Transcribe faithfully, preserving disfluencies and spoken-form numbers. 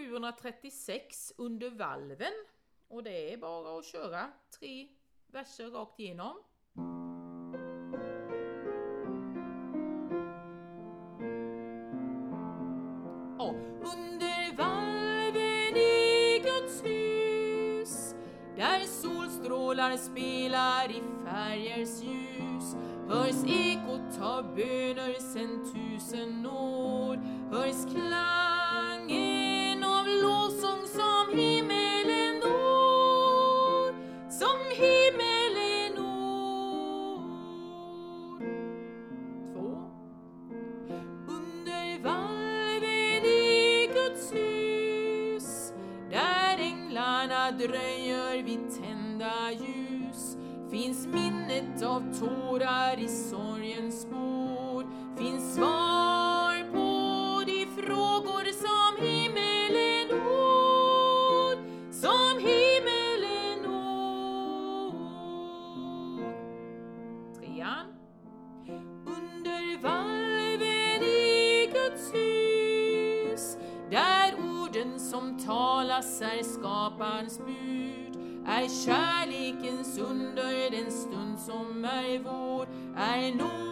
sjuhundratrettiosex under valven. Och det är bara att köra tre verser rakt igenom. Och under valven i Guds hus, där solstrålar spelar i färgers ljus, hörs ekot av böner sen tusen år, hörs klangen av lovsång som himmelen når, som himmelen når. Två. Under valven i Guds hus, där änglarna dröjer vid tända ljus, finns minnet av tårar i sorgens spår, finns svar på de frågor som himmelen når, som himmelen når. Trean. Under valven i Guds hus, där orden som talas är skaparens bud, är kärlekens under den stund som är vår, är nog